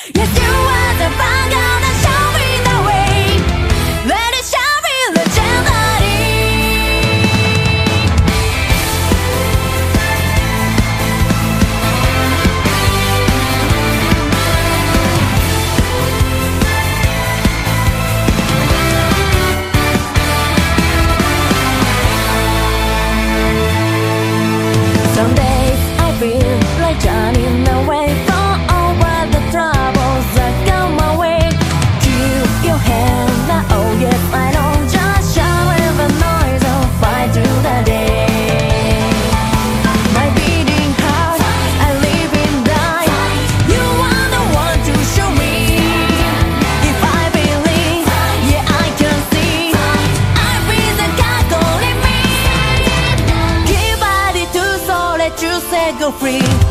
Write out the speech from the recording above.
Yes, you are the vanguard and show me the way. Let it show me legendary. Some days I feel like running away from all but the troubles that come my way. Keep your head up, oh yes I know. Just shout with the noise and fight through the day. My beating heart, I live and die. You are the one to show me. If I believe, yeah I can see. I feel the God calling me. Give body to soul, let you say go free.